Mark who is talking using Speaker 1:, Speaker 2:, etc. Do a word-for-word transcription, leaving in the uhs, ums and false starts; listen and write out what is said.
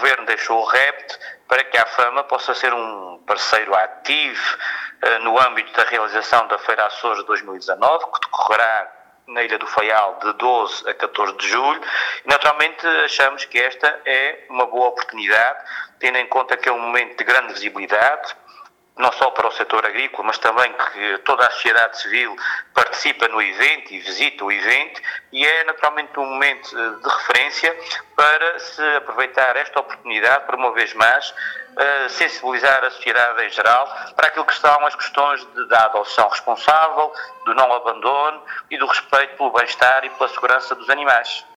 Speaker 1: Governo deixou o repto para que a AFAMA possa ser um parceiro ativo uh, no âmbito da realização da Feira Açores de dois mil e dezanove, que decorrerá na Ilha do Faial de doze a catorze de julho, e naturalmente achamos que esta é uma boa oportunidade, tendo em conta que é um momento de grande visibilidade, não só para o setor agrícola, mas também que toda a sociedade civil participa no evento e visita o evento, e é naturalmente um momento de referência para se aproveitar esta oportunidade para, uma vez mais, sensibilizar a sociedade em geral para aquilo que são as questões de, da adoção responsável, do não abandono e do respeito pelo bem-estar e pela segurança dos animais.